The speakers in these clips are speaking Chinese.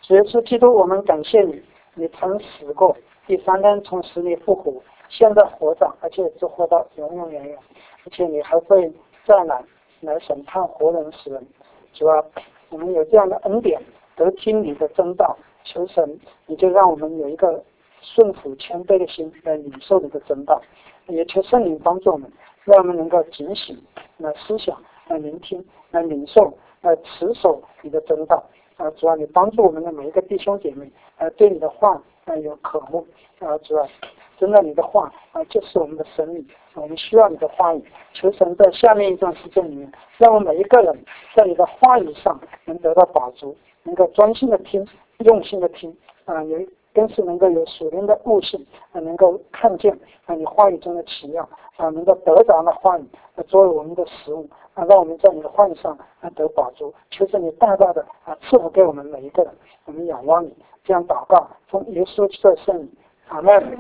主耶稣基督，我们感谢你，你曾死过，第3天从死里复活，现在活着，而且只活到永永远远，而且你还会再来审判活人死人。主啊，我们有这样的恩典，得听你的真道，求神你就让我们有一个顺服谦卑的心来领受你的真道，也求圣灵帮助我们，让我们能够警醒来思想，来聆听，来领受，来持守你的真道。主啊，你帮助我们的每一个弟兄姐妹，对你的话有渴慕。主啊，真的你的话就是我们的生命，我们需要你的话语。求神在下面一段时间里面，让我们每一个人在你的话语上能得到饱足，能够专心的听，用心的听，更是能够有属灵的悟性，能够看见你话语中的奇妙，能够得着那话语作为我们的食物，让我们在你的话语上得饱足。求神你大大的赐福给我们每一个人，我们仰望你，这样祷告，奉耶稣基督的圣名，阿们。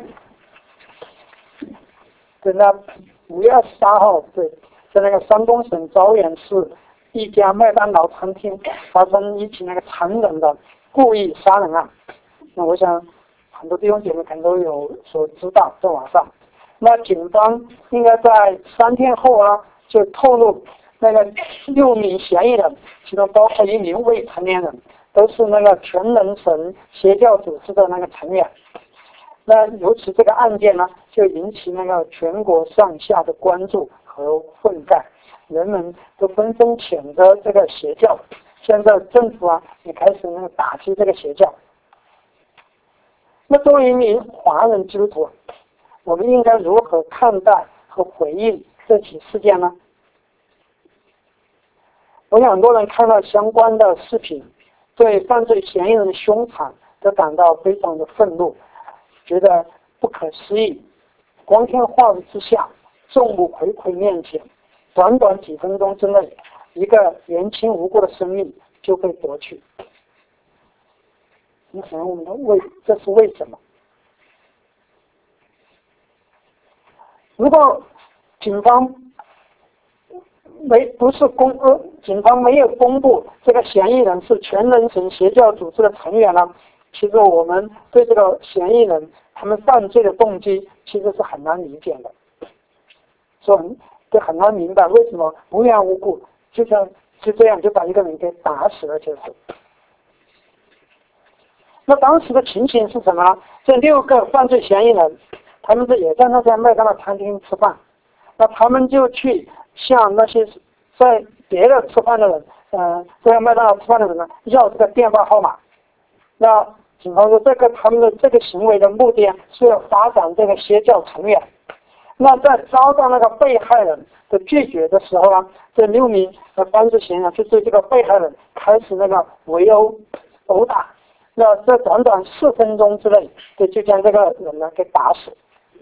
在那5月28号，在那个山东省枣园市一家麦当劳餐厅发生一起那个残忍的故意杀人案。那我想很多弟兄姐妹可能都有所知道，在网上。那警方应该在3天后就透露那个6名嫌疑人，其中包括1名未成年人，都是那个全能神邪教组织的那个成员。那由此这个案件呢，就引起那个全国上下的关注和愤慨，人们都纷纷谴责这个邪教。现在政府也开始那个打击这个邪教。那作为一名华人基督徒，我们应该如何看待和回应这起事件呢？我想很多人看到相关的视频，对犯罪嫌疑人的凶残都感到非常的愤怒，觉得不可思议。光天化日之下，众目睽睽面前，短短几分钟之内，一个年轻无辜的生命就被夺去。你可能问这是为什么？如果警方警方没有公布这个嫌疑人是全能神邪教组织的成员呢，其实我们对这个嫌疑人他们犯罪的动机其实是很难理解的，所以就很难明白为什么无缘无故就这样就把一个人给打死了。就是那当时的情形是什么呢？这6个犯罪嫌疑人，他们也在那家麦当劳餐厅吃饭，那他们就去向那些在别的吃饭的人，在麦当劳吃饭的人呢，要这个电话号码。那警方说，他们的这个行为的目的是要发展这个邪教成员。那在遭到那个被害人的拒绝的时候呢，这6名犯罪嫌疑人就对这个被害人开始那个围殴打。那在短短4分钟之内，就将这个人呢给打死。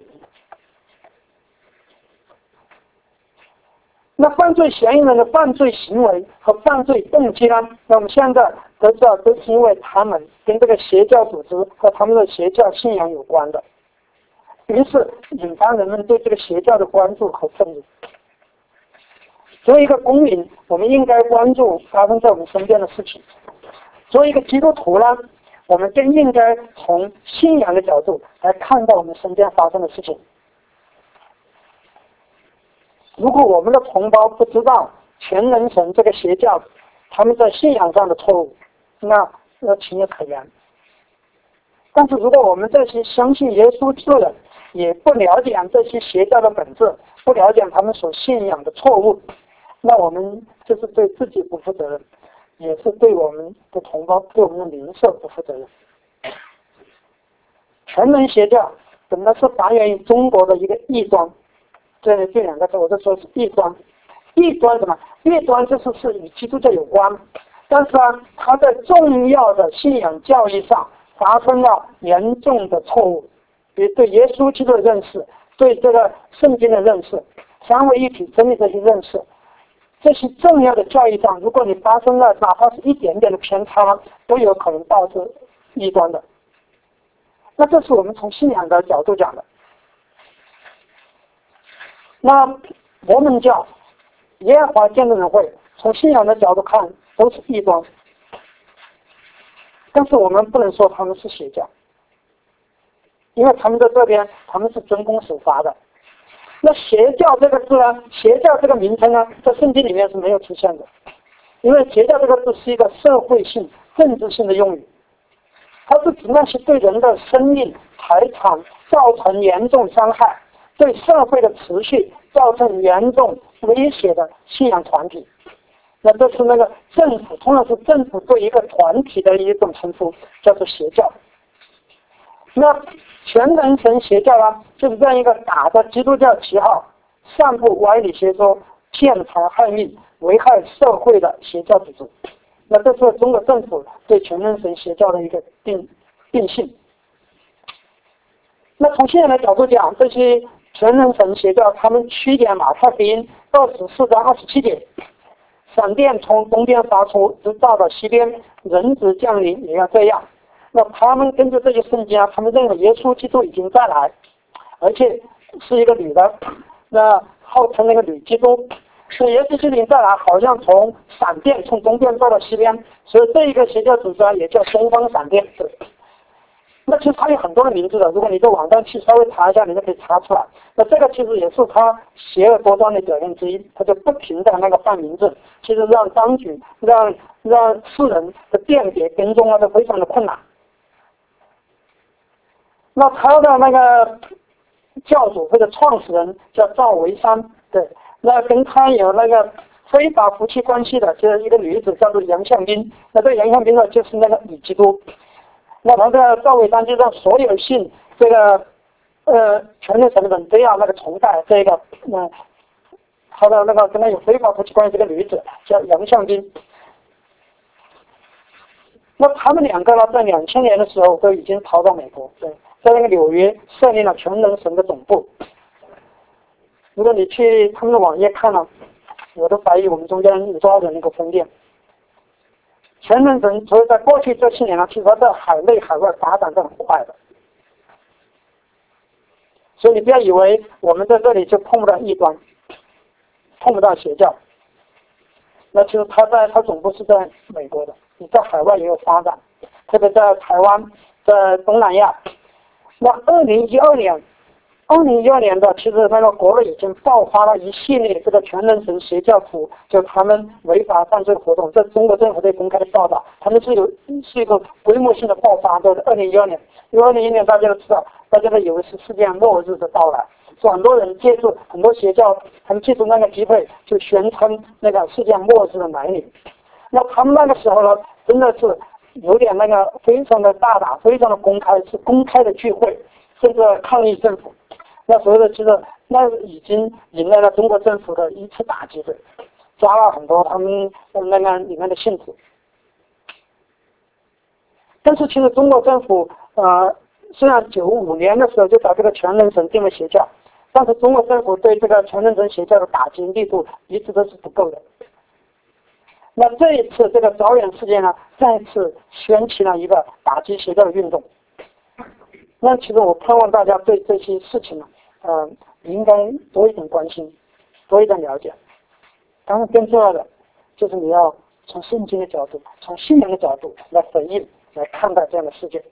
那犯罪嫌疑人的犯罪行为和犯罪动机呢？那我们现在都知道，都是因为他们跟这个邪教组织和他们的邪教信仰有关的，于是引发人们对这个邪教的关注和愤怒。作为一个公民，我们应该关注发生在我们身边的事情。作为一个基督徒呢，我们更应该从信仰的角度来看到我们身边发生的事情。如果我们的同胞不知道全能神这个邪教他们在信仰上的错误，那情有可原。但是如果我们这些相信耶稣基督的人也不了解这些邪教的本质，不了解他们所信仰的错误，那我们就是对自己不负责任，也是对我们的同胞、对我们的邻舍不负责任。全能邪教本来是发源于中国的一个异端，这2个字我就说是异端。异端什么？异端就是与基督教有关，但是它在重要的信仰教义上发生了严重的错误，比如对耶稣基督的认识，对这个圣经的认识，三位一体真理这些认识，这些重要的教义上，如果你发生了哪怕是一点点的偏差，都有可能导致异端的。那这是我们从信仰的角度讲的。那摩门教、耶和华见证人会从信仰的角度看都是异端。 但是我们不能说他们是邪教，因为他们在这边他们是真功首发的。那邪教这个字呢，邪教这个名称呢，在圣经里面是没有出现的，因为邪教这个字是一个社会性、政治性的用语，它是指那些对人的生命、财产造成严重伤害，对社会的持续造成严重威胁的信仰团体。那这是那个政府，通常是政府对一个团体的一种称呼，叫做邪教。那全能神邪教呢，就是这样一个打着基督教旗号，散布歪理邪说、骗财害命、危害社会的邪教组织。那这是中国政府对全能神邪教的一个定性。那从现在的角度讲，这些全能神邪教他们曲解马太福音24章27节，闪电从东边发出，直照到西边，人子降临也要这样。那他们根据这些圣经啊，他们认为耶稣基督已经再来，而且是一个女的，那号称那个女基督。所以耶稣基督再来，好像从闪电从东边照到西边，所以这一个邪教组织啊，也叫东方闪电。对，那其实它有很多的名字的，如果你在网上去稍微查一下，你就可以查出来。那这个其实也是他邪恶多端的表现之一，他就不停的那个换名字，其实让当局、让世人的辨别跟踪啊，都非常的困难。那他的那个教主或者创始人叫赵维山，对，那跟他有那个非法夫妻关系的，就是一个女子叫做杨向斌。那这个杨向斌呢，就是那个女基督。那这个赵维山就让所有信这个全能神的人都要那个崇拜这个他的那个跟他有非法夫妻关系这个女子叫杨向斌。那他们两个呢，在2000年的时候都已经逃到美国，对，在那个纽约设立了全能神的总部。如果你去他们的网页看了，我都怀疑我们中间有多少人能够分辨。全能神所以在过去这7年呢，其实他在海内海外发展得很快的。所以你不要以为我们在这里就碰不到异端，碰不到邪教。那其实他总部是在美国的，你在海外也有发展，特别在台湾、在东南亚。那2012年的，其实那个国内已经爆发了一系列这个全能神邪教徒，就他们违法犯罪活动，这中国政府对公开的报道，他们是一个规模性的爆发，就是2012年，因为2011年大家都知道，大家都以为是世界末日的到来，所以很多人借助很多邪教，他们借助那个机会就宣称那个世界末日的来临。那他们那个时候呢，真的是有点那个非常的大胆，非常的公开，是公开的聚会，甚至抗议政府。那所谓的其实那已经迎来了中国政府的一次打击，抓了很多他们那个里面的信徒。但是其实中国政府虽然95年的时候就把这个全能神定为邪教，但是中国政府对这个全能神邪教的打击力度一直都是不够的。那这一次这个招远事件呢，再次掀起了一个打击邪教的运动。那其实我盼望大家对这些事情呢，应该多一点关心，多一点了解。当然更重要的就是你要从圣经的角度，从信仰的角度来回应，来看待这样的事件。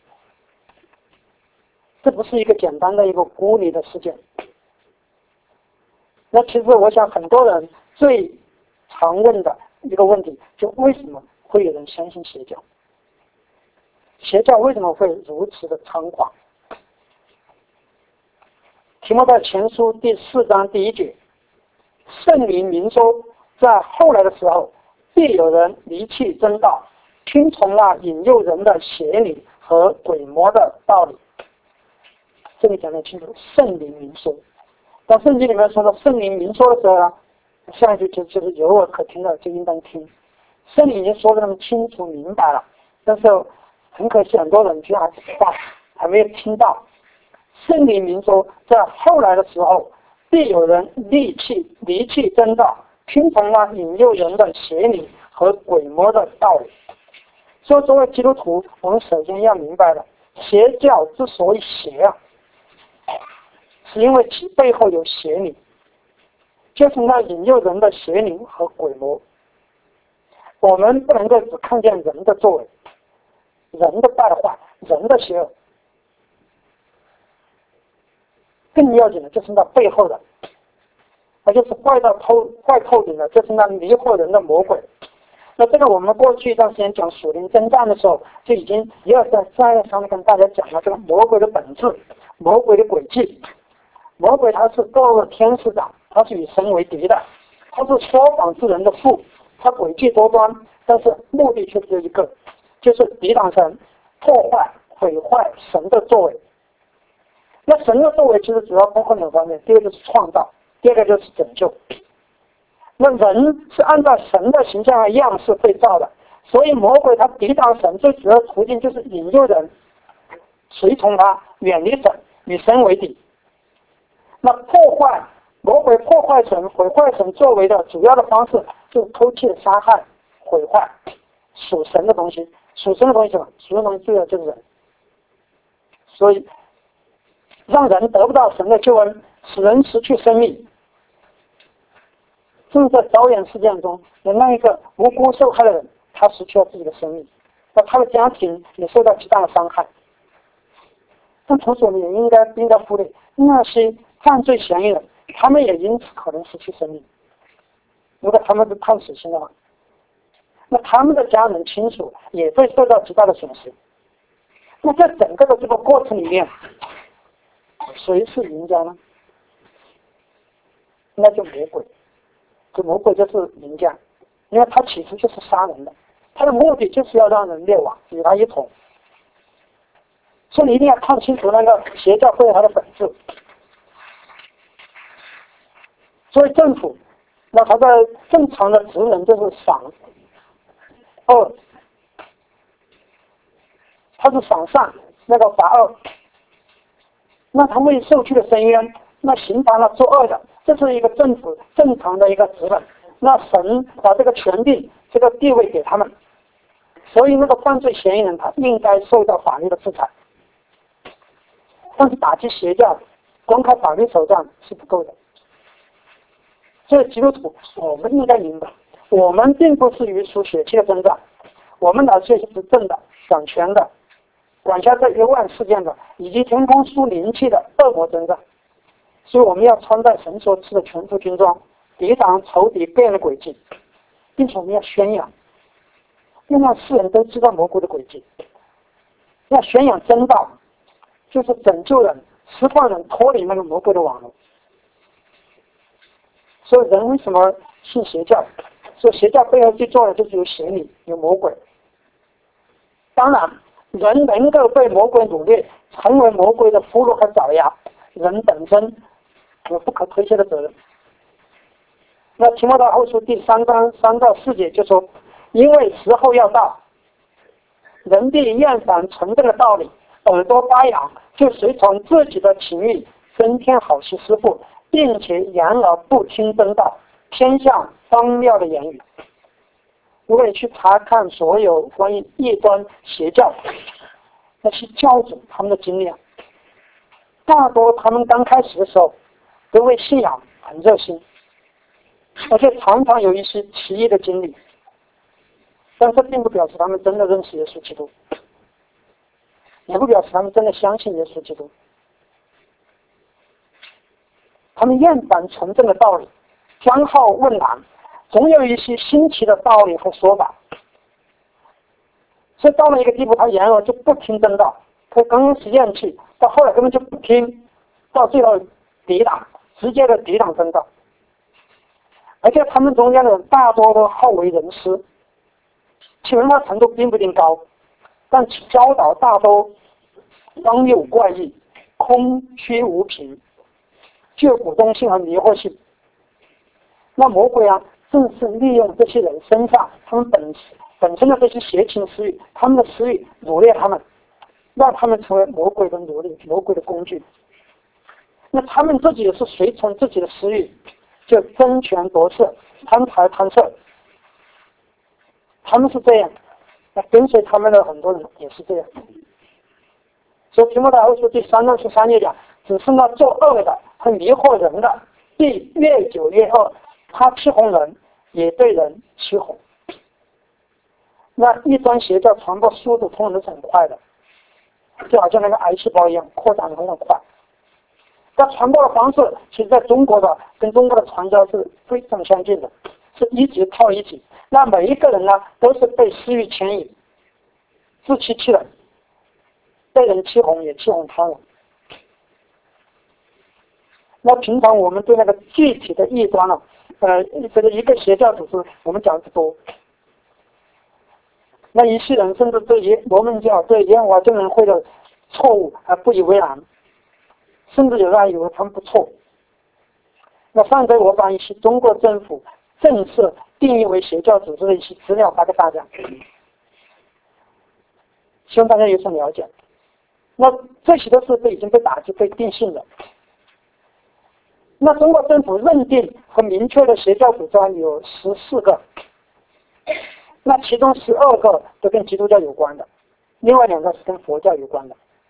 这不是一个简单的一个孤立的事件。那其实我想很多人最常问的一个问题，就为什么会有人相信邪教？邪教为什么会如此的猖狂？提摩太前书第4章第1节，圣灵明说，在后来的时候，必有人离弃真道，听从了引诱人的邪灵和鬼魔的道理。这里讲得清楚，圣灵明说。当圣经里面说到圣灵明说的时候呢，下一句就是有耳可听的就应当听。圣灵已经说得那么清楚明白了，但是很可惜很多人居然还没有听到。圣灵明说，在后来的时候，必有人离弃真道，听从了引诱人的邪灵和鬼魔的道理。所以作为基督徒，我们首先要明白了，邪教之所以邪啊，是因为其背后有邪灵，就是那引诱人的邪灵和鬼魔。我们不能够只看见人的作为， 人的败坏，人的邪恶。更要紧的就是那背后的，那就是坏透顶的，就是那迷惑人的魔鬼。那这个我们过去一段时间讲属灵征战的时候，就已经一而再上面跟大家讲了这个魔鬼的本质，魔鬼的诡计。魔鬼他是各个天使长，他是与神为敌的，他是说谎之人的父，他诡计多端，但是目的却只有一个，就是抵挡神，破坏毁坏神的作为。那神的作为其实主要包括两方面，第一个就是创造，第二个就是拯救。那人是按照神的形象和样式被造的，所以魔鬼他抵挡神最主要途径就是引诱人随从他，远离神，与神为敌。那魔鬼破坏神、毁坏神作为的主要的方式，就是偷窃、杀害、毁坏属神的东西。属神的东西什么？属神的东西最要就是人，所以让人得不到神的救恩，使人失去生命。正在导演事件中，那一个无辜受害的人，他失去了自己的生命，那他的家庭也受到极大的伤害。但同时我们也应该忽略那些犯罪嫌疑人，他们也因此可能失去生命。如果他们是判死刑的话，那他们的家人亲属也会受到极大的损失。那在整个的这个过程里面，谁是赢家呢？那就魔鬼。这魔鬼就是赢家，因为他其实就是杀人的，他的目的就是要让人灭亡，与他一同。所以你一定要看清楚那个邪教背后的本质。所以政府，那他的正常的职能就是赏恶，他是赏善，那个罚恶。那他为受屈的伸冤，那刑罚了作恶的，这是一个政府正常的一个职能。那神把这个权力、这个地位给他们，所以那个犯罪嫌疑人他应该受到法律的制裁。但是打击邪教，光靠法律手段是不够的。所以基督徒，我们应该明白，我们并不是与属血气的征战，我们乃是执政的、掌权的、管辖这幽暗事件的，以及天空书灵气的恶魔征战。所以我们要穿戴神所赐的全副军装，抵挡仇敌各样的诡计，并且我们要宣扬，要让世人都知道魔鬼的诡计，要宣扬真道，就是拯救人、释放人脱离那个魔鬼的网络。所以人为什么信邪教？所以邪教背后去做的就是有邪灵、有魔鬼。当然，人能够被魔鬼掳掠，成为魔鬼的俘虏和爪牙，人本身有不可推卸的责任。那提摩太后书第3章3到4节就说：因为时候要到，人必厌烦纯正的道理，耳朵发痒，就随从自己的情欲，增添好些师傅，并且言而不听真道，偏向荒谬的言语。如果你去查看所有关于异端邪教那些教主他们的经历，大多他们刚开始的时候都为信仰很热心，而且常常有一些奇异的经历，但这并不表示他们真的认识耶稣基督，也不表示他们真的相信耶稣基督。他们厌烦纯正的道理，专好问难，总有一些新奇的道理和说法。所以到了一个地步，他言而就不听真道，他刚开始厌弃，到后来根本就不听，到最后抵挡，直接的抵挡真道。而且他们中间的人大多都好为人师，其文化程度并不一定高，但其教导大都荒谬怪异，空虚无凭，具有鼓动性和迷惑性。那魔鬼正是利用这些人身上他们本身的这些邪情私欲，他们的私欲掳掠他们，让他们成为魔鬼的奴隶、魔鬼的工具。那他们自己也是随从自己的私欲，就争权夺势、贪财贪色。他们是这样，那跟随他们的很多人也是这样。所以提摩太后书第3章13节讲，只是那作恶的和迷惑人的，必越久越恶，他欺哄人，也对人欺哄。 那异端邪教传播速度通常都是很快的，就好像那个癌细胞一样，扩展的非常快。它传播的方式，其实在中国的跟中国的传销是非常相近的，是一级套一级。那每一个人呢，都是被私欲牵引，自欺欺人，被人欺哄也欺哄他人。那平常我们对那个具体的异端呢，这个一个邪教组织，我们讲的多。那一些人甚至对于摩门教、对耶和华证人会的错误还不以为然，甚至有人还以为他们不错。那上周我把一些中国政府正式定义为邪教组织的一些资料发给大家，希望大家有所了解。那这些都是已经被打击、被定性的。那中国政府认定和明确的邪教组织有14个。那其中12个都跟基督教有关的，另外2个是跟佛教有关的。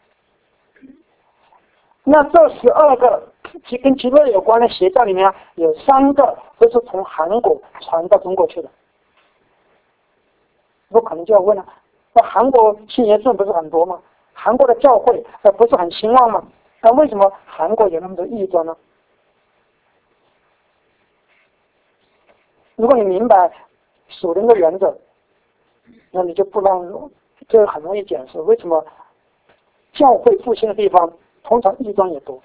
那这12个跟基督教有关的邪教里面，有3个都是从韩国传到中国去的。我可能就要问了，那韩国信耶稣不是很多吗？韩国的教会不是很兴旺吗？那为什么韩国有那么多异端呢？如果你明白属灵的原则，那你就很容易解释为什么教会复兴的地方通常异端也多。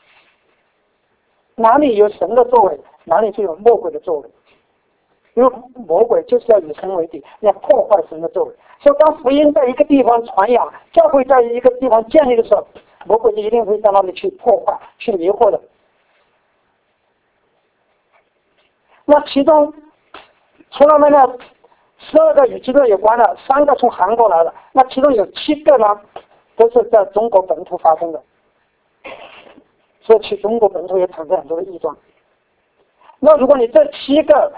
哪里有神的作为，哪里就有魔鬼的作为。因为魔鬼就是要与神为敌，要破坏神的作为。所以当福音在一个地方传扬，教会在一个地方建立的时候，魔鬼就一定会到那里去破坏、去迷惑的。那其中除了那个12个与基督教有关的，3个从韩国来的，那其中有7个呢，都是在中国本土发生的，所以去中国本土也产生很多的异端。那如果你这7个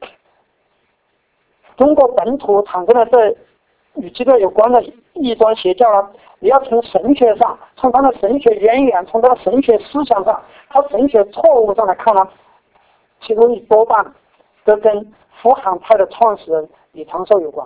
中国本土产生的这与基督教有关的异端邪教呢，你要从神学上，从他的神学渊源，从他的神学思想上，他神学错误上来看呢，其中多半都跟福罕派的创始人李长寿有关。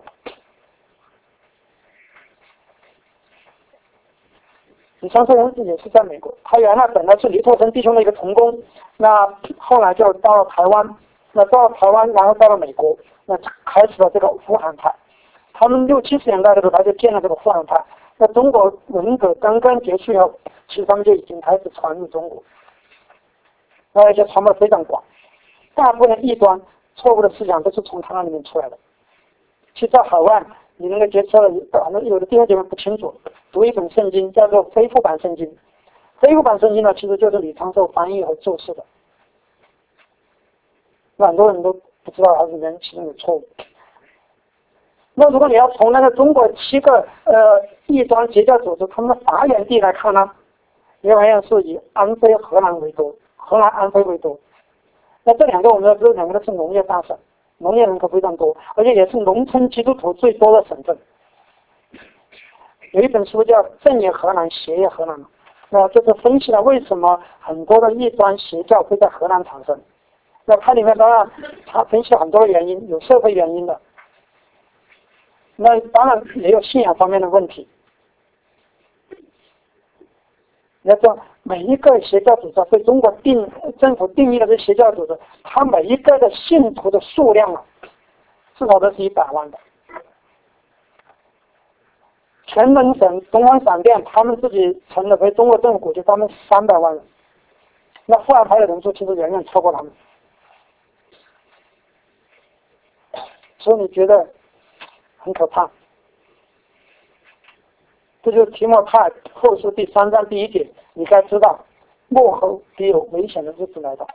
李长寿人也是在美国，他原来本来是李拓生弟兄的一个同工，那后来就到了台湾，那到了台湾，然后到了美国，那开始了这个福罕派。他们60、70年代的时候，他就建了这个福罕派。那中国文革刚刚结束以后，其实他们就已经开始传入中国，而且传播得非常广。大部分的异端、错误的思想都是从他那里面出来的。其实在海外，你能够接触的，有的弟兄姐妹不清楚，读一本圣经叫做恢复版圣经。恢复版圣经呢，其实就是李长寿翻译和注释的。很多人都不知道它里面其中有错误。那如果你要从那个中国7个异端邪教组织他们的发源地来看呢，你会发现是以安徽、河南为多，河南、安徽为多。那这2个我们要知道，2个都是农业大省，农业人口非常多，而且也是农村基督徒最多的省份。有一本书叫《正业河南，邪业河南》，那就是分析了为什么很多的异端邪教会在河南产生。那它里面当然它分析很多原因，有社会原因的，那当然也有信仰方面的问题。要知道每一个邪教组织被中国政府定义的这邪教组织，它每一个的信徒的数量至少都是100万的。全能省、东方闪电他们自己成立为中国政府估计他们300万人，那福罕派的人数其实远远超过他们。所以你觉得很可怕。这就是提摩太后书第3章第1节，你该知道末后必有危险的日子来到。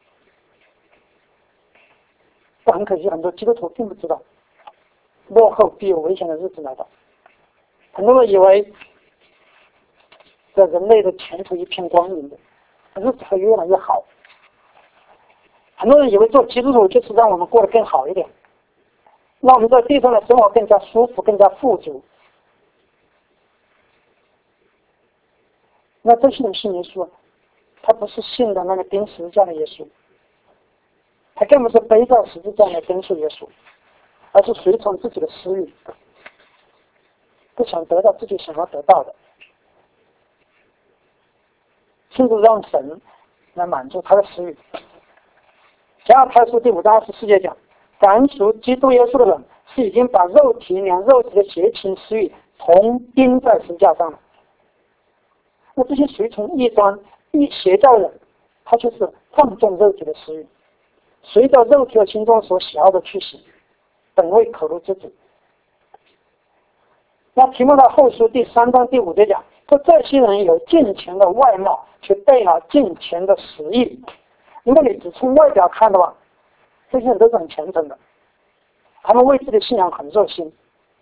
这很可惜，很多基督徒并不知道末后必有危险的日子来到。很多人以为这人类的前途一片光明的，日子会越来越好。很多人以为做基督徒就是让我们过得更好一点，让我们在地上的生活更加舒服、更加富足。那这些人信耶稣，他不是信的那个钉十字架的耶稣，他更不是背着十字架来跟随耶稣， 而是随从自己的私欲，不想得到自己想要得到的，甚至让神来满足他的私欲。加拉太书第5章24节讲，凡属基督耶稣的人，是已经把肉体连肉体的邪情私欲同钉在十字架上了。那这些随从异端邪教人，他就是放纵肉体的私欲，随着肉体的心中所喜好的去行，本为可怒之子。那提摩太后书第3章第5节讲，说这些人有敬虔的外貌，却背了敬虔的实意。如果你只从外表看的话，这些人都是很虔诚的，他们为自己的信仰很热心，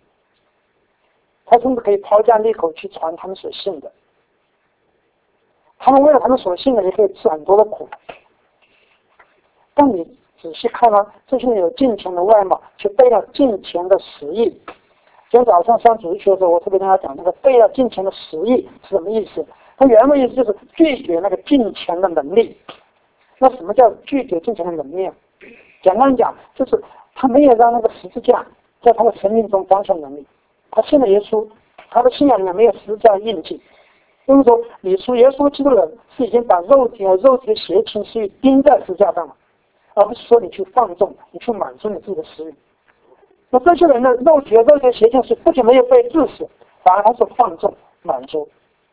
他甚至可以抛家裂口去传他们所信的，他们为了他们所信的也可以吃很多的苦。但你仔细看了，这些人有敬虔的外貌，却背了敬虔的实意。今天早上上主日学的时候，我特别跟他讲，那个背了敬虔的实意是什么意思？他原文意思就是拒绝那个敬虔的能力。那什么叫拒绝敬虔的能力？简单讲，就是他没有让那个十字架在他的生命中彰显能力。他信了耶稣，他的信仰里面没有十字架印记。就是说，你属耶稣基督的人是已经把肉体和肉体的邪情私欲钉在十字架上了，而不是说你去放纵，你去满足你自己的私欲。那这些人的肉体和肉体的邪情是不仅没有被致死，反而还是放纵满足。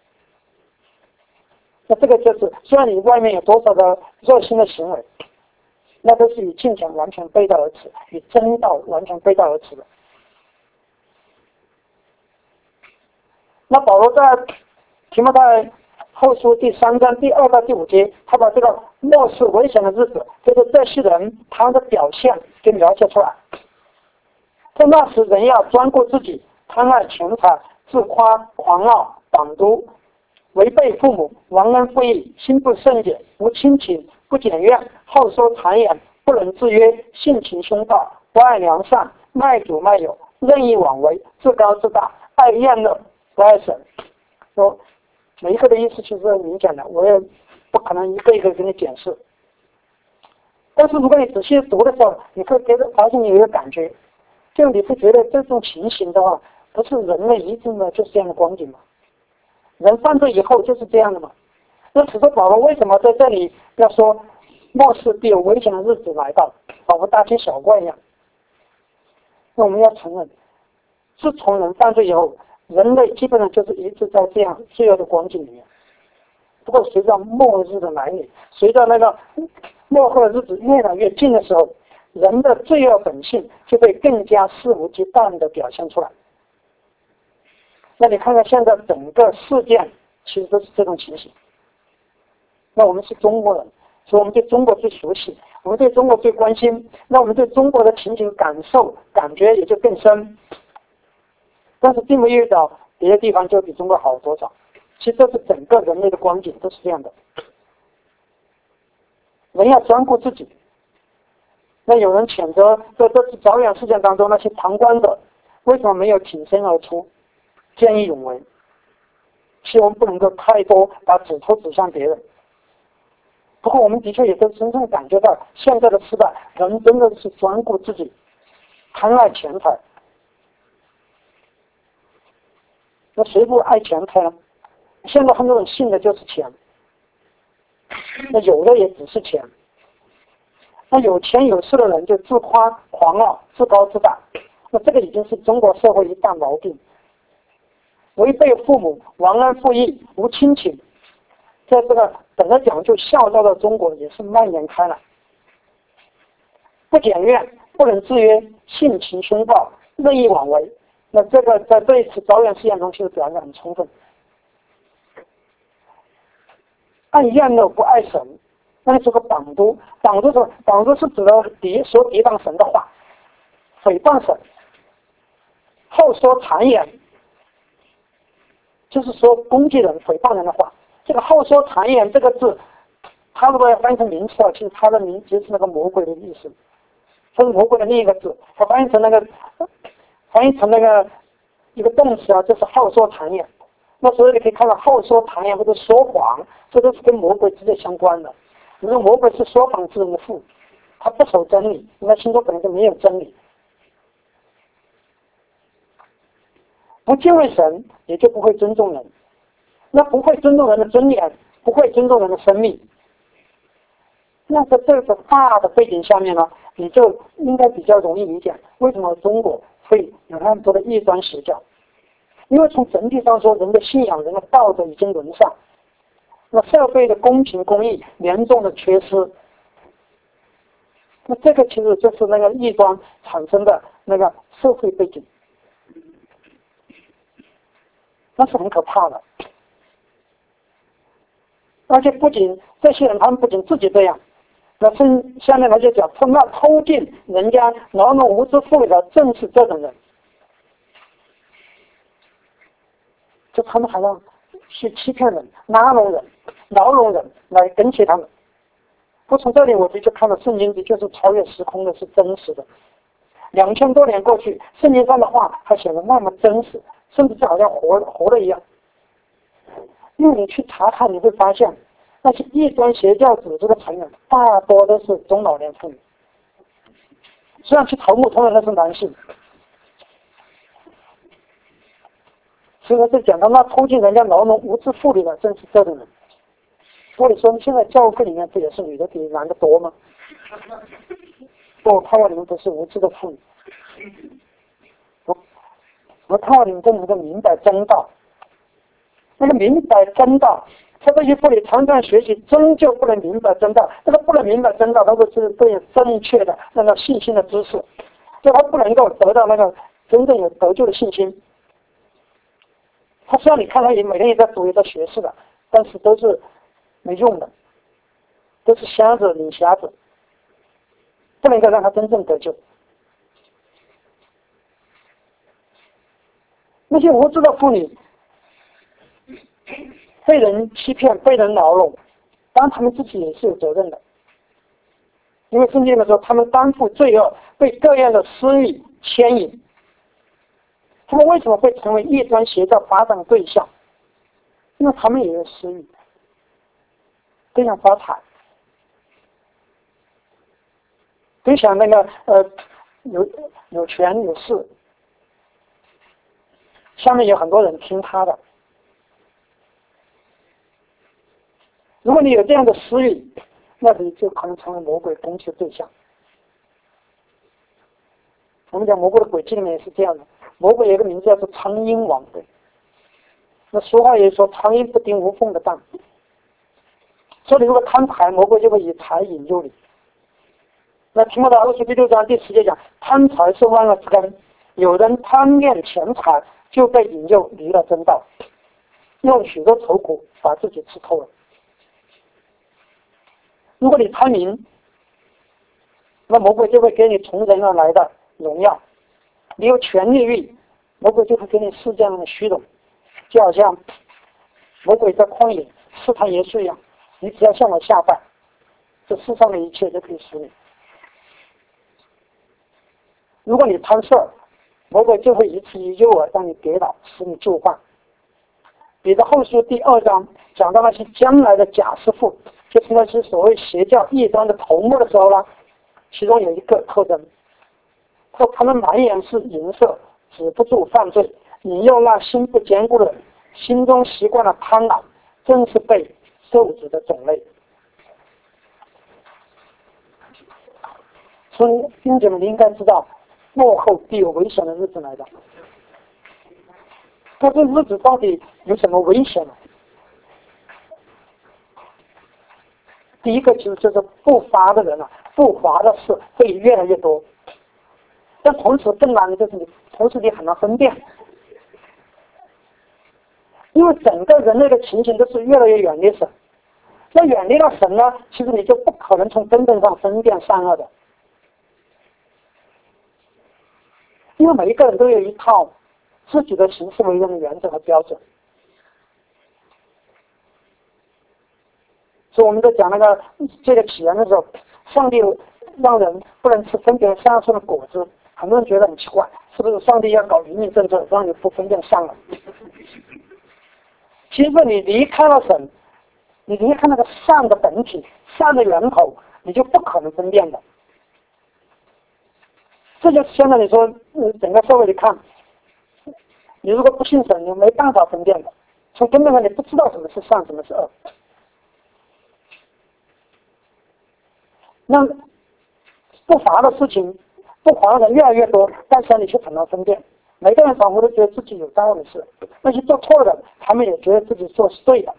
那这个就是，虽然你外面有多少的热心的行为，那都是与敬虔完全背道而驰，与真道完全背道而驰的。那保罗在提摩太后书第3章第2到第5节，他把这个末世危险的日子，就是这些人他们的表现给描写出来。在那时，人要专顾自己，贪爱钱财，自夸、狂傲、党独，违背父母，忘恩负义，心不圣洁，无亲情，不检验，好说谗言，不能制约，性情凶暴，不爱良善，卖主卖友，任意妄为，自高自大，爱厌乐，不爱神。说每一个的意思其实很明显的，我也不可能一个一个给你解释。但是如果你仔细读的时候，你会发现有一个感觉，就你会觉得这种情形的话，不是人类一定的就是这样的光景吗？人犯罪以后就是这样的嘛。那使徒保罗为什么在这里要说末世必有危险的日子来到，仿佛大惊小怪一样？那我们要承认，自从人犯罪以后，人类基本上就是一直在这样罪恶的光景里面。不过随着末日的来临，随着那个末后的日子越来越近的时候，人的罪恶本性就会更加肆无忌惮地表现出来。那你看看现在整个事件其实都是这种情形。那我们是中国人，所以我们对中国最熟悉，我们对中国最关心，那我们对中国的情景感受感觉也就更深。但是并没有到别的地方就比中国好多少。其实这是整个人类的光景都是这样的。人要专顾自己。那有人谴责在这次着眼事件当中那些旁观者为什么没有挺身而出，见义勇为？希望不能够太多把指头指向别人。不过我们的确也都真正感觉到现在的时代，人真的是专顾自己，贪爱钱财。那谁不爱钱财呢？现在很多人信的就是钱，那有的也只是钱。那有钱有势的人就自夸狂傲，自高自大，那这个已经是中国社会一大毛病。违背父母，忘恩负义，无亲情，在这个本来讲究孝道的中国也是蔓延开来。不检验，不能制约，性情凶暴，任意妄为。那这个在这一次着眼事件中其实表现得很充分。爱厌乐，不爱神。那这个党独，党独是指的所抵挡神的话，诽谤神，好说谗言，就是说攻击人、诽谤人的话。这个好说谗言这个字，它如果要翻译成名词啊，其实它的名字是那个魔鬼的意思，它是魔鬼的另一个字，它翻译成那个一个动词啊，就是好说谗言。那所以你可以看到好说谗言或者说谎，这都是跟魔鬼直接相关的。因为魔鬼是说谎之人的父，他不守真理，因为心中本来就没有真理。 不敬畏神，也就不会尊重人。那不会尊重人的尊严，不会尊重人的生命。那在这个大的背景下面呢，你就应该比较容易理解为什么中国会有那么多的异端邪教。因为从整体上说，人的信仰、人的道德已经沦丧，那社会的公平公义严重的缺失。那这个其实就是那个异端产生的那个社会背景，那是很可怕的。而且不仅这些人，他们不仅自己这样，那下面他就讲，那偷进人家劳动无知妇女的正是这种人，就他们还让去欺骗人、拉拢人、牢笼人来跟随他们。从这里我就看到圣经的确是超越时空的，是真实的。2000多年过去，圣经上的话还显得那么真实，甚至就好像活的一样。因为你去查看，你会发现那些异端邪教组织的成员大多都是中老年妇女，虽然去头目通常都是男性。所以说这讲到那偷进人家劳动无知妇女的，正是这种人。所以说现在教会里面不也是女的比男的多吗？我看到你们都是无知的妇女，我看到你们都能够明白真道。那个明白真道，他这些妇女常常学习，终究不能明白真道。这个不能明白真道，他不是对正确的那个信心的知识，就他不能够得到那个真正有得救的信心。他虽然你看他也每天也在读也在学识的，但是都是没用的，都是瞎子领瞎子，不能够让他真正得救。那些无知的妇女被人欺骗、被人牢笼，当然他们自己也是有责任的，因为圣经的时候，他们担负罪恶，被各样的私欲牵引。他们为什么会成为异端邪教发展的对象？因为他们也有私欲，都想发财，都想那个有权有势，下面有很多人听他的。如果你有这样的私欲，那你就可能成为魔鬼攻击的对象。我们讲魔鬼的诡计里面也是这样的，魔鬼有一个名字叫做苍蝇王。那俗话也说苍蝇不叮无缝的蛋，所以你如果贪财，魔鬼就会以财引诱你。那提摩太后书第6章第10节讲，贪财是万恶之根，有人贪恋钱财，就被引诱离了真道，用许多愁苦把自己吃透了。如果你贪名，那魔鬼就会给你从人而来的荣耀；你有权力欲，魔鬼就会给你世界上的虚荣。就好像魔鬼在旷野试探耶稣一样，你只要向我下拜，这世上的一切就可以使你。如果你贪色，魔鬼就会以此以诱饵让你跌倒，使你就范。彼得后书第2章讲到那些将来的假师傅，就是那些所谓邪教异端的头目的时候呢，其中有一个特征，说他们满眼是淫色，止不住犯罪，引诱那心不坚固的人，心中习惯了贪婪，正是被受诅的种类。所以弟兄们，你应该知道，末后必有危险的日子来的。但这日子到底有什么危险呢？第一个其实就是不法的人不法的事会越来越多，但同时更难的就是你很难分辨，因为整个人类的情形都是越来越远离神。那远离了神呢，其实你就不可能从根本上分辨善恶的，因为每一个人都有一套自己的行事为人的原则和标准。所以我们在讲这个起源的时候，上帝让人不能吃分别善恶树的果子，很多人觉得很奇怪，是不是上帝要搞愚民政策，让你不分辨善恶？其实你离开了神，你离开那个善的本体、善的源头，你就不可能分辨的。这就是现在你说整个社会里看， 你如果不信神，你没办法分辨的，从根本上你不知道什么是善，什么是恶。那不法的事情，不法的人越来越多，但是你却很难分辨。每个人仿佛都觉得自己有道理是，那些做错的，他们也觉得自己做是对的。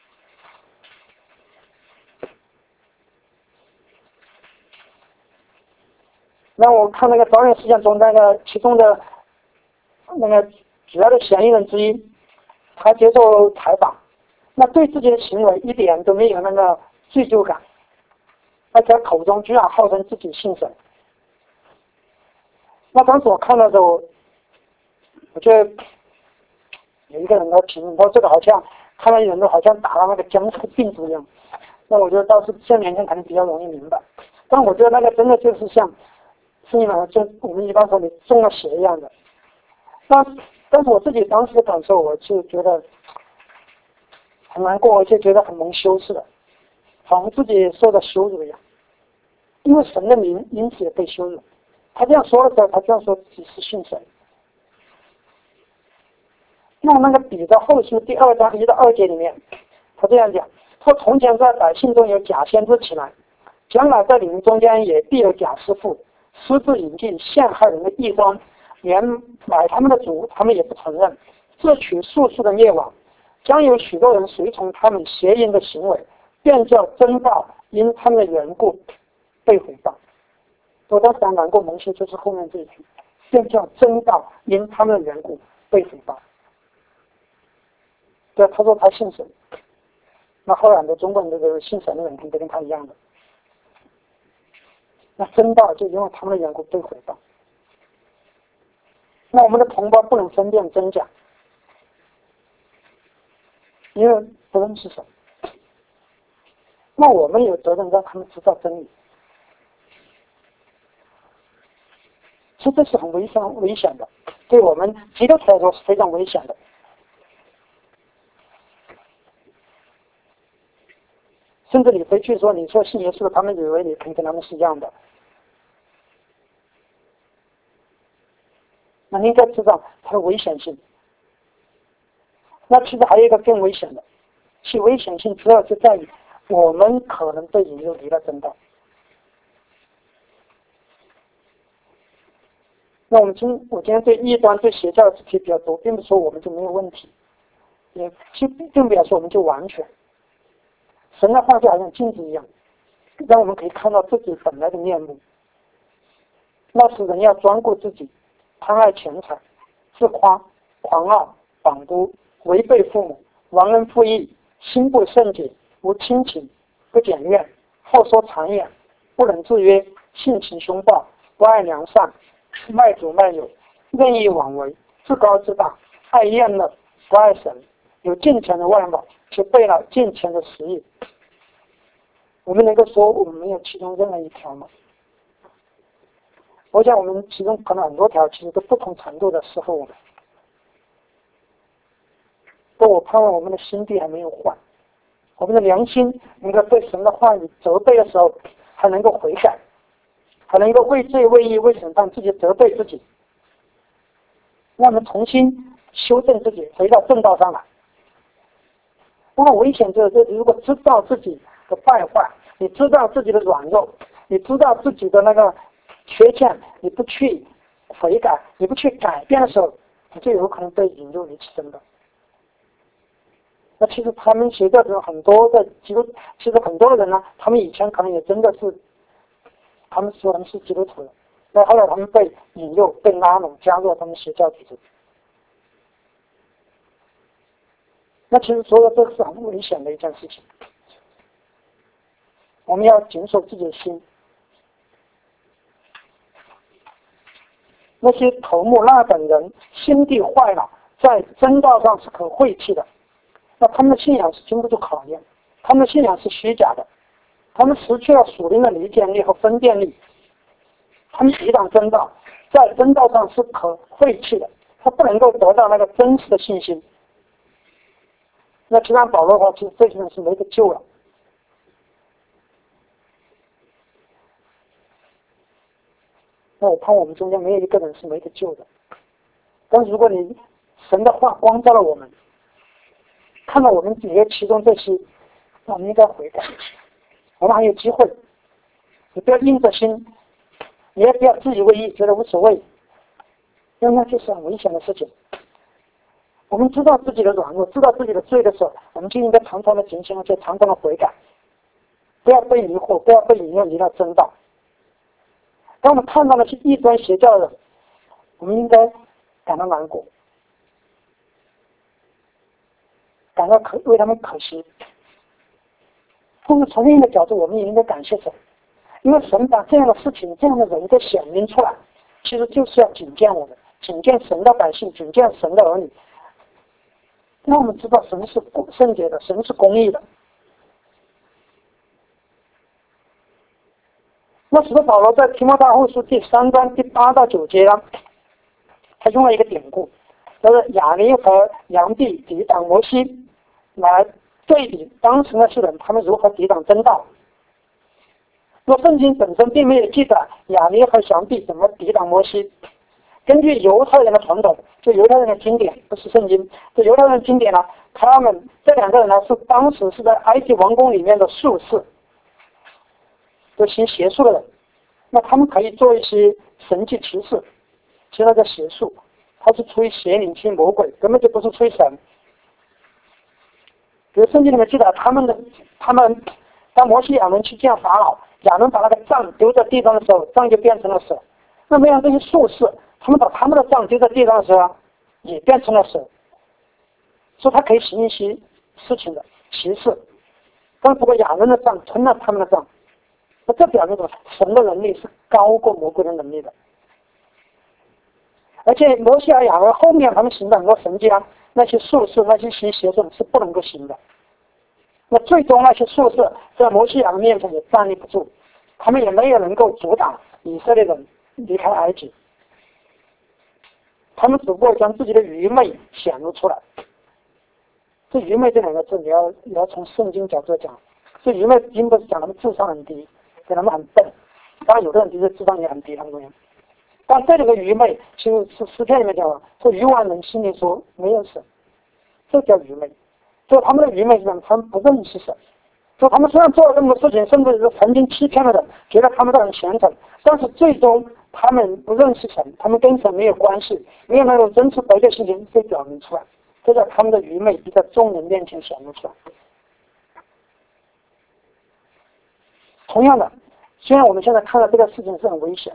那我看那个导演事件中那个其中的那个主要的嫌疑人之一，他接受采访，那对自己的行为一点都没有那个罪疚感，而且口中居然号称自己信神。那当时我看的时候，我觉得有一个人在评论说这个好像看到人都好像打了那个僵尸病毒一样。那我觉得倒是现在年轻人可能比较容易明白，但我觉得那个真的就是像圣经上就我们一般说你中了邪一样的。但是我自己当时的感受，我就觉得很难过，而且觉得很蒙羞似的，仿佛自己受到羞辱一样。因为神的名因此也被羞辱。他这样说的时候，他这样说自己是信神。用那个彼得后书第2章1到2节里面，他这样讲：说从前在百姓中有假先知起来，将来在你们中间也必有假师傅，私自引进陷害人的异端，连买他们的主他们也不承认，自取速速的灭亡。将有许多人随从他们邪淫的行为，便叫真道因他们的缘故被毁谤。我当时难过蒙羞，就是后面这一句，便叫真道因他们的缘故被毁谤。对，他说他信神，那后来很多中国人这个信神的人都跟他一样的，那真道就因为他们的缘故被毁谤。那我们的同胞不能分辨真假，因为不认识神。那我们有责任让他们知道真理。其实这是很危险的，对我们基督徒来说是非常危险的。甚至你回去说，你说信耶稣的，他们以为你跟他们是一样的。那你应该知道它的危险性。那其实还有一个更危险的，其危险性主要就在于我们可能被引诱离了真道。那我今天对异端对邪教的主题比较多，并不是说我们就没有问题，也并不表示我们就完全。神的话就好像镜子一样，让我们可以看到自己本来的面目。那是人要专顾自己，贪爱钱财，自夸、狂傲、反孤，违背父母，忘恩负义，心不圣洁，无亲情，不检愿，好说谗言，不能制约，性情凶暴，不爱良善，卖主卖友，任意妄为，自高自大，爱厌乐，不爱神，有金钱的外貌，却背了金钱的实意。我们能够说我们没有其中任何一条吗？我想我们其中可能很多条，其实都不同程度的适合我们。但我盼望我们的心地还没有坏，我们的良心能够被神的话语责备的时候，还能够悔改，还能够为罪为义为审判自己责备自己，让我们重新修正自己，回到正道上来。那么危险就是如果知道自己的败坏，你知道自己的软弱，你知道自己的那个缺陷，你不去悔改，你不去改变的时候，你就有可能被引诱离弃真道。那其实他们邪教中很多的其实很多的人呢，他们以前可能也真的是，他们说他们是基督徒的，那后来他们被引诱、被拉拢加入他们邪教组织。那其实所有这是很危险的一件事情，我们要谨守自己的心。那些头目那等人心地坏了，在真道上是可晦气的。那他们的信仰是经不住考验，他们的信仰是虚假的，他们失去了属灵的理解力和分辨力，他们抵挡真道，在真道上是可晦气的，他不能够得到那个真实的信心。那其实按保罗的话，其实这些人是没得救了。那我看我们中间没有一个人是没得救的。但是如果你神的话光照了我们，看到我们也有其中这些，那我们应该悔改，我们还有机会。你不要硬着心，你也不要自以为意，觉得无所谓，因为那就是很危险的事情。我们知道自己的软弱，知道自己的罪的时候，我们就应该常常的警醒，而且常常的悔改，不要被迷惑，不要被引诱离了正道。当我们看到那些异端邪教的人，我们应该感到难过，感到为他们可惜。但是从另一个角度，我们也应该感谢神，因为神把这样的事情、这样的人给显明出来，其实就是要警戒我们，警戒神的百姓，警戒神的儿女，让我们知道神是圣洁的，神是公义的。那使徒保罗在提摩太后书第3章第8到9节呢，他用了一个典故，就是亚尼和杨毕抵挡摩西，来对比当时那些人他们如何抵挡真道。那圣经本身并没有记载亚尼和杨毕怎么抵挡摩西。根据犹太人的传统，就犹太人的经典，不是圣经，这犹太人的经典呢，他们这两个人呢是当时是在埃及王宫里面的术士，就行邪术的人。那他们可以做一些神迹奇事，其实那叫邪术，他是出于邪灵出于魔鬼，根本就不是出于神。比如圣经里面记载他们当摩西亚伦去见法老，亚伦把那个杖丢在地上的时候，杖就变成了蛇。那么样这些术士，他们把他们的杖丢在地上的时候，也变成了蛇，所以他可以行一些事情的奇事。但不过亚伦的杖吞了他们的杖，那这表明什么？神的能力是高过魔鬼的能力的。而且摩西和亚伦后面他们行的很多神迹啊，那些术士那些行邪术是不能够行的。那最终那些术士在摩西亚伦面前也站立不住，他们也没有能够阻挡以色列人离开埃及，他们只不过将自己的愚昧显露出来。这愚昧这两个字，你要从圣经角度讲，这愚昧并不是讲他们智商很低，给他们很笨，当然有的人其实智商也很低，他们东西。但这个愚昧其实是诗篇里面讲的，说愚顽人心里说没有神，这叫愚昧。就他们的愚昧是什么？他们不认识神。就他们虽然做了这么多事情，甚至是曾经欺骗了人，觉得他们都很虔诚，但是最终他们不认识神，他们跟神没有关系，没有那种真实得救心情被表明出来，这叫他们的愚昧在众人面前显露出来。同样的，虽然我们现在看到这个事情是很危险，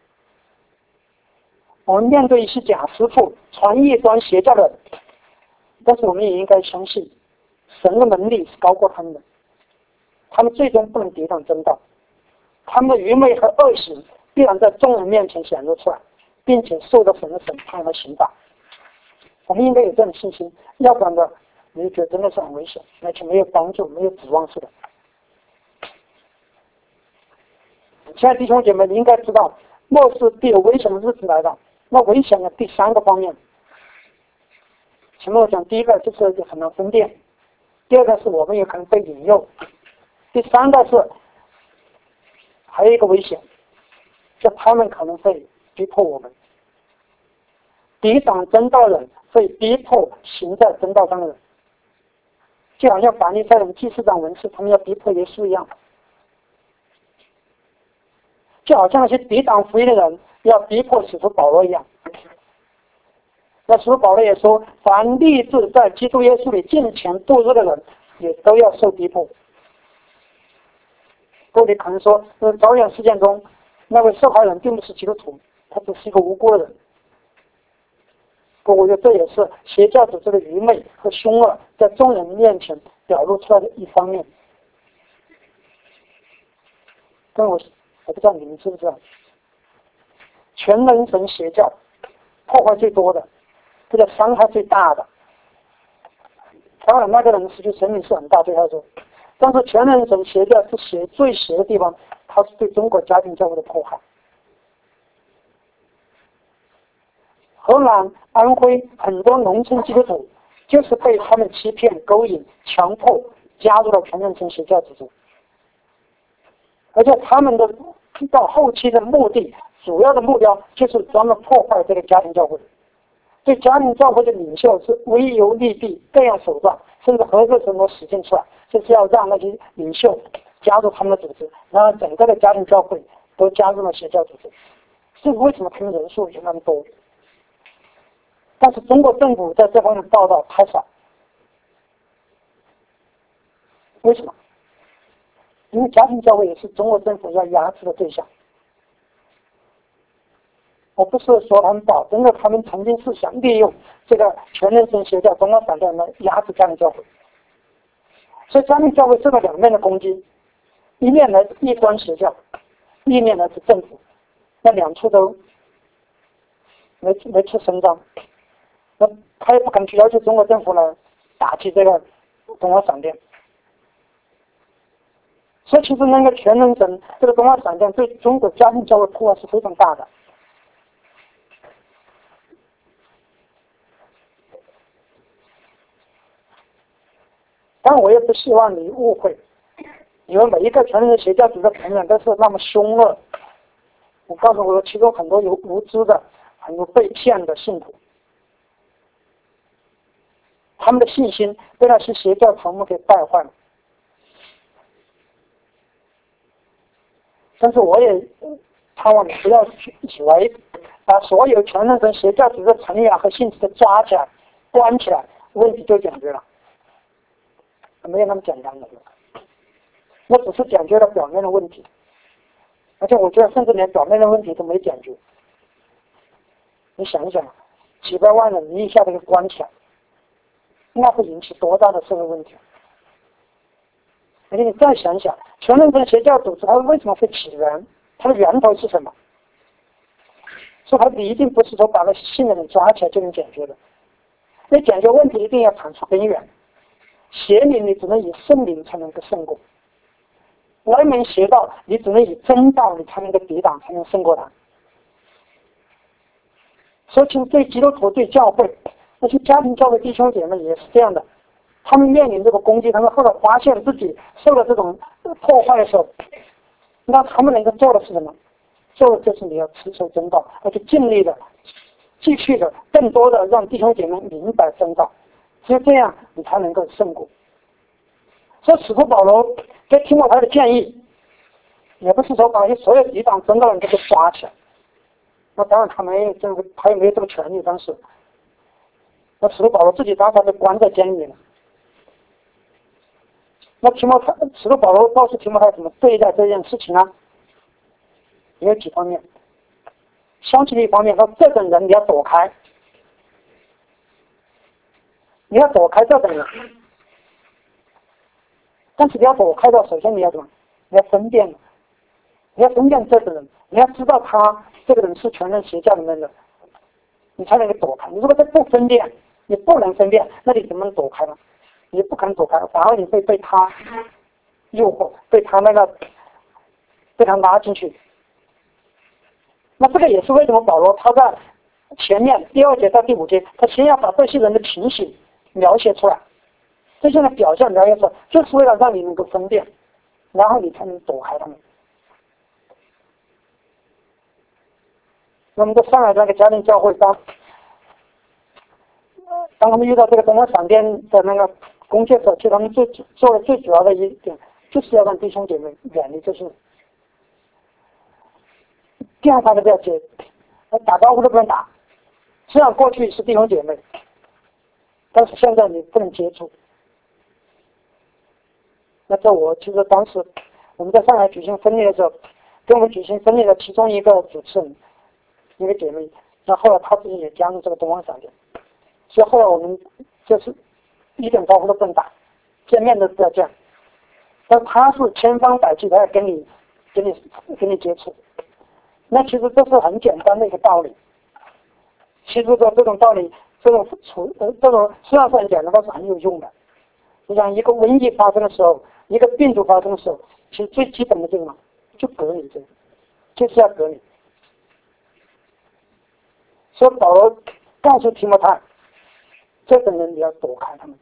我们面对一些假师傅传异端邪教的人，但是我们也应该相信神的能力是高过他们的，他们最终不能抵挡真道，他们的愚昧和恶行必然在众人面前显露出来，并且受到神的审判和刑罚。我们应该有这种信心，要不然的你就觉得真的是很危险，而且没有帮助，没有指望似的。亲爱的弟兄姐妹，你应该知道末世必有危险的日子来到。那危险的第3个方面，前面我讲第一个就是很难分辨，第二个是我们有可能被引诱，第3个是还有一个危险，就他们可能会逼迫我们，抵挡真道人会逼迫行在真道上的人，就好像法利赛人、祭司长、文士他们要逼迫耶稣一样，就好像那些抵挡福音的人要逼迫使徒保罗一样。那使徒保罗也说，凡立志在基督耶稣里敬虔度日的人，也都要受逼迫。各位可能说，早远事件中那位受害人并不是基督徒，他只是一个无辜的人。不过我觉得这也是邪教组织的愚昧和凶恶在众人面前表露出来的一方面。但我不知道你们知不知道，全能神邪教破坏最多的，这叫伤害最大的。当然那个人失去生命是很大，对他说，但是全能神邪教是最邪的地方，它是对中国家庭教会的迫害。河南、安徽很多农村基督徒就是被他们欺骗、勾引、强迫加入了全能神邪教组织，而且他们的到后期的目的，主要的目标就是专门破坏这个家庭教会。 对家庭教会的领袖是为由利弊，各样手段，甚至合作什么使劲出来，就是要让那些领袖加入他们的组织，然后整个的家庭教会都加入了邪教组织。这是为什么他们人数有那么多？但是中国政府在这方面报道太少，为什么？因为家庭教会也是中国政府要压制的对象。我不是说他们保证了，他们曾经是想利用这个全人神邪教、中国反对来压制家庭教会，所以家庭教会受到两面的攻击，一面来自异端邪教，一面来自政府，那两处都没处声张。那他也不敢去要求中国政府来打击这个中华闪电，所以其实那个全人神这个中华闪电对中国家庭教会破坏是非常大的。但我也不希望你误会，因为每一个全人邪教组的成员都是那么凶恶。我告诉我，其中很多有无知的，很多被骗的信徒，他们的信心被那些邪教头目给败坏了。但是我也盼望你不要去以为把所有全人神邪教组的成员和信徒抓起来、关起来，问题就解决了。没有那么简单的，我只是解决了表面的问题，而且我觉得甚至连表面的问题都没解决。你想一想，几百万人一下子给关起来，那会引起多大的社会问题？而且你再想想，全人神邪教组织它为什么会起源？它的源头是什么？所以它一定不是说把那些信的人抓起来就能解决的。那解决问题一定要铲除根源。邪灵你只能以圣灵才能够胜过，歪门邪道你只能以真道你才能够抵挡，才能胜过他。所以其实对基督徒、对教会那些家庭教会弟兄姐妹也是这样的，他们面临这个攻击，他们后来发现自己受了这种破坏的时候，那他们能够做的是什么？做的就是你要持守真道，而且尽力的继续的更多的让弟兄姐妹明白真道，只有这样你才能够胜过。所以使徒保罗给提摩太的建议，也不是说把所有抵挡真道的人都给抓起来，那当然他没有这个，他也没有这个权利。当时那使徒保罗自己当时被关在监狱里了。那使徒保罗告诉提摩太怎么对待这件事情呢？也有几方面。相信的一方面，说这种人你要躲开，你要躲开这种人。但是你要躲开的，首先你要什么？你要分辨，你要分辨这个人，你要知道他这个人是全人邪教里面的，你才能够躲开。你如果不分辨，你不能分辨，那你怎么能躲开呢？你不可能躲开，反而你会被他诱惑，被他拉进去。那这个也是为什么保罗他在前面第2节到第5节，他先要把这些人的情形描写出来，这些人表现描写出来，就是为了让你能够分辨，然后你才能躲开他们。那么在上海那个家庭教会当他们遇到这个东方闪电的那个攻击的时候，其实他们做的最主要的一点，就是要让弟兄姐妹远离这些电话都不要接，打招呼都不能打。虽然过去是弟兄姐妹，但是现在你不能接触。那这我其实当时我们在上海举行婚礼的时候，跟我们举行婚礼的其中一个主持人，一个姐妹，那后来她自己也加入这个东方闪电，所以后来我们就是一点招呼都不能打，见面都不要这样。但她是千方百计的要跟你接触。那其实这是很简单的一个道理。其实说这种道理，这种虽然是很简单，但是很有用的。你想一个瘟疫发生的时候，一个病毒发生的时候，其实最基本的就是什么？就隔离，就是要隔离。所以保罗告诉提摩太，这种人你要躲开他们。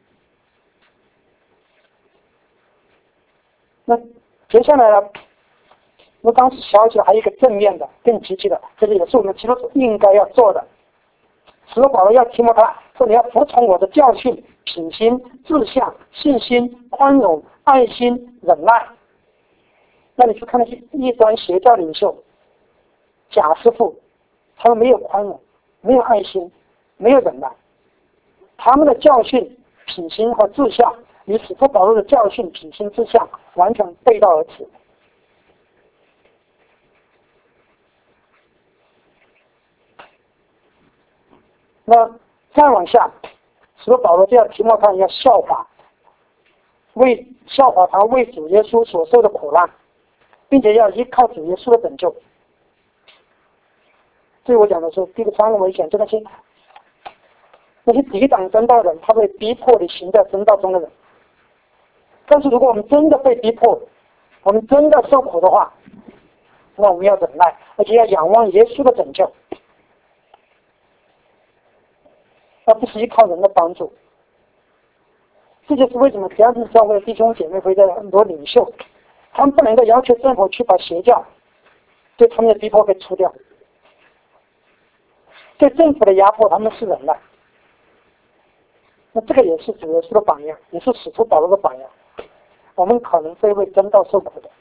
那接下来呢？我当时想起来还有一个正面的、更积极的，这个也是我们基督徒应该要做的。 使徒保罗要提摩太说，你要服从我的教训、品行、志向、信心、宽容、爱心、忍耐。那你去看那些异端邪教领袖、假师傅，他们没有宽容，没有爱心，没有忍耐，他们的教训、品行和志向与使徒保罗的教训、品行、志向完全背道而驰。那再往下，使徒保罗就要提摩太要效法他为主耶稣所受的苦难，并且要依靠主耶稣的拯救。对我讲的是第三个危险，就那些抵挡真道的人，他会逼迫你行在真道中的人。但是如果我们真的被逼迫，我们真的受苦的话，那我们要忍耐，而且要仰望耶稣的拯救，而不是依靠人的帮助。这就是为什么天主教会的弟兄姐妹会的很多领袖，他们不能够要求政府去把邪教对他们的逼迫给除掉，对政府的压迫他们是忍耐。那这个也是主耶稣的榜样，也是使徒保罗的榜样。我们可能会为真道受苦的。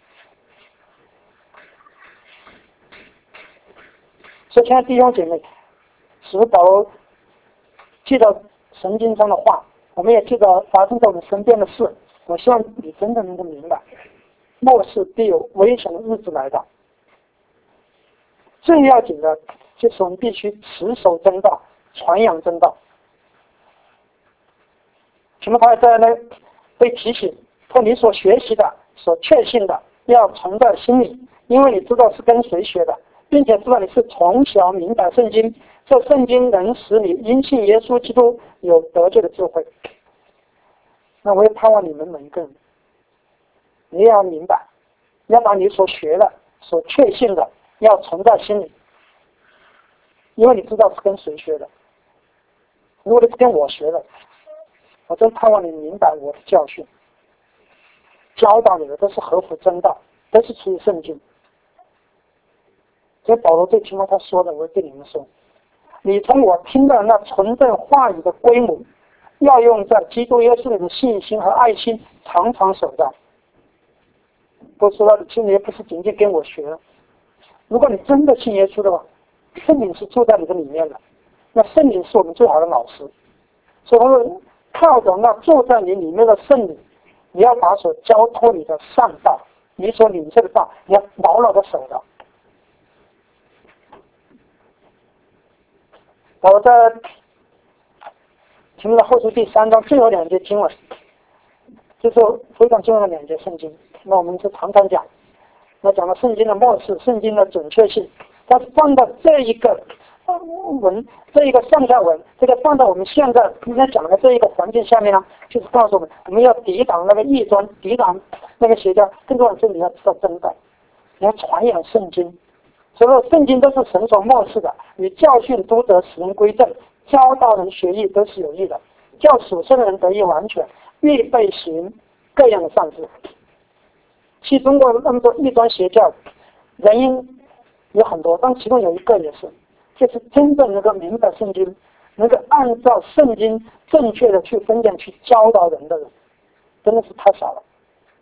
所以亲爱的弟兄姐妹，使徒保罗记得圣经上的话，我们也记得发生在我们身边的事。我希望你真的能够明白，末世必有危险的日子来到。最要紧的就是我们必须持守真道，传扬真道。提摩太在那被提醒，说你所学习的、所确信的，要存在心里，因为你知道是跟谁学的，并且知道你是从小明白圣经，这圣经能使你因信耶稣基督有得救的智慧。那我也盼望你们每一个人，你也要明白，要把你所学的、所确信的，要存在心里，因为你知道是跟谁学的。如果你是跟我学的，我真盼望你明白我的教训，教导你的都是合乎真道，都是出于圣经。所以保罗对提摩太说的，我会对你们说：你从我听的那纯正话语的规模，要用在基督耶稣里的信心和爱心，常常守在。我说到你信耶不是仅仅跟我学，如果你真的信耶稣的话，圣灵是住在你的里面的，那圣灵是我们最好的老师。所以说，靠着那住在你里面的圣灵，你要把所交托你的善道，你所领受的道，你要牢牢的守着。我在题目的后书第3章最后2节经文，就是非常重要的2节圣经。那我们就常常讲，那讲到圣经的末世，圣经的准确性，但是放到这一个上下文，这个放到我们现在今天讲的这一个环境下面呢，就是告诉我们要抵挡那个异端，抵挡那个邪教。更重要的是你要知道真道，你要传扬圣经。所有圣经都是神所默示的，与教训、督责、使人归正、教导人学艺都是有益的，叫属神的人得以完全，预备行各样的善事。其实中国那么多异端邪教，原因有很多，但其中有一个也是，就是真正能够明白圣经，能够按照圣经正确的去分辨、去教导人的人，真的是太少了。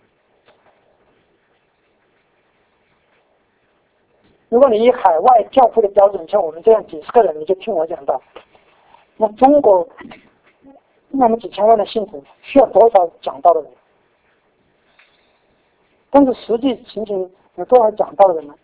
如果你以海外教会的标准，像我们这样几十个人，你就听我讲到，那中国那么几千万的信徒，需要多少讲道的人？但是实际情形有多少讲道的人呢？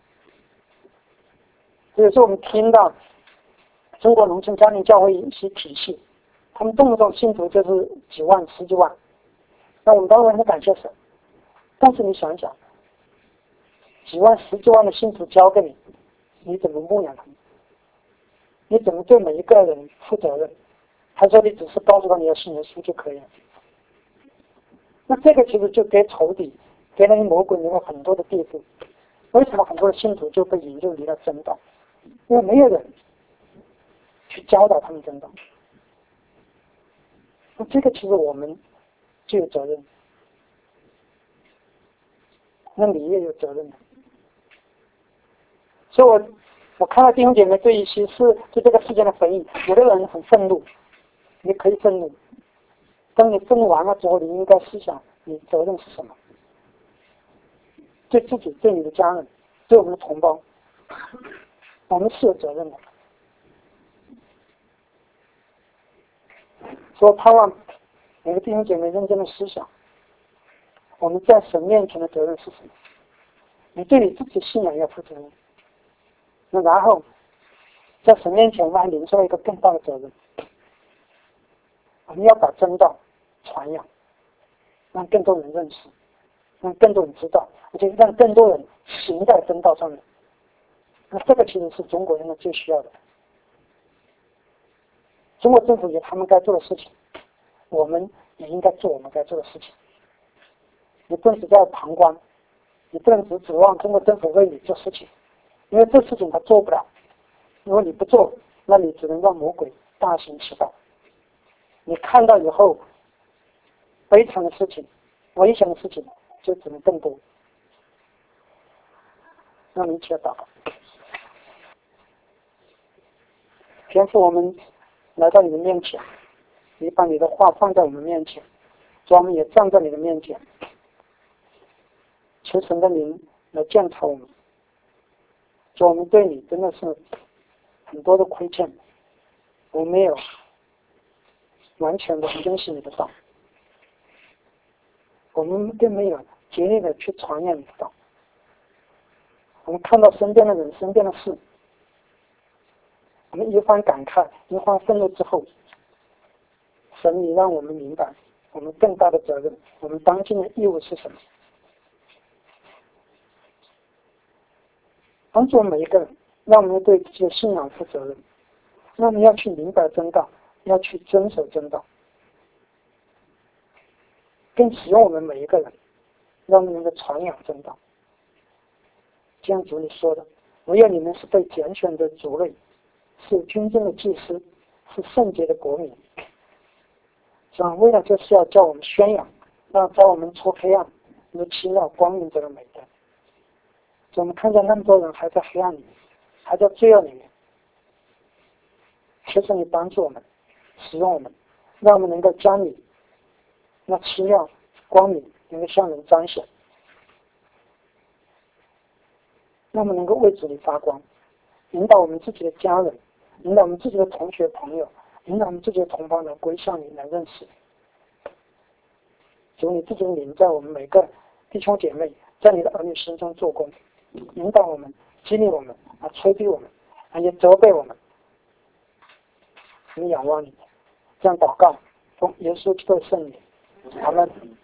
有时候我们听到中国农村家庭教会一些体系，他们动不动信徒就是几万、十几万，那我们当然很感谢神。但是你想想，几万、十几万的信徒交给你，你怎么牧养他们？你怎么对每一个人负责任？还说你只是告诉他你要信耶稣就可以了？那这个其实就给仇敌、给那些魔鬼有很多的地步。为什么很多的信徒就被引诱离了真道？因为没有人去教导他们真道。那这个其实我们就有责任，那你也有责任的。所以我看到弟兄姐妹对这个事件的回应，有的人很愤怒，你可以愤怒，当你愤怒完了之后，你应该思想你责任是什么？对自己、对你的家人、对我们的同胞，我们是有责任的。所以盼望每个弟兄姐妹认真的思想，我们在神面前的责任是什么？你对你自己信仰要负责任，那然后在神面前我们还领受一个更大的责任，我们要把真道传扬，让更多人认识，让更多人知道，而且让更多人行在真道上面。那这个其实是中国人的最需要的。中国政府有他们该做的事情，我们也应该做我们该做的事情。你不能只在旁观，你不能只指望中国政府为你做事情，因为这事情他做不了。如果你不做，那你只能让魔鬼大行其道。你看到以后悲惨的事情、危险的事情就只能更多。让我们一起来祷告。天父，我们来到你的面前，你把你的话放在我们面前，主，我们也站在你的面前，求神的灵来检查我们。主，我们对你真的是很多的亏欠，我们没有完全的遵循你的道，我们更没有竭力的去传扬你的道。我们看到身边的人、身边的事，我们一番感慨、一番愤怒之后，神你让我们明白我们更大的责任，我们当今的义务是什么？帮助每一个人，让我们对自己的信仰负责任，让我们要去明白真道，要去遵守真道，更使用我们每一个人，让我们能够传扬真道。这样主你说的，唯有你们是被拣选的族类，是君尊的祭司，是圣洁的国民。是吧？为了就是要叫我们宣扬，让叫我们出黑暗，如奇妙光明这个美德。我们看见那么多人还在黑暗里面，还在罪恶里面，求求你帮助我们，使用我们，让我们能够将你那奇妙光明能够向人彰显，让我们能够为主你发光，引导我们自己的家人，引导我们自己的同学朋友，引导我们自己的同胞来归向你，来认识你。主，你自己的灵在我们每个弟兄姐妹，在你的儿女心中做工，引导我们，激励我们，催逼我们，也责备我们。我们仰望你，这样祷告，奉耶稣基督的圣名，阿们。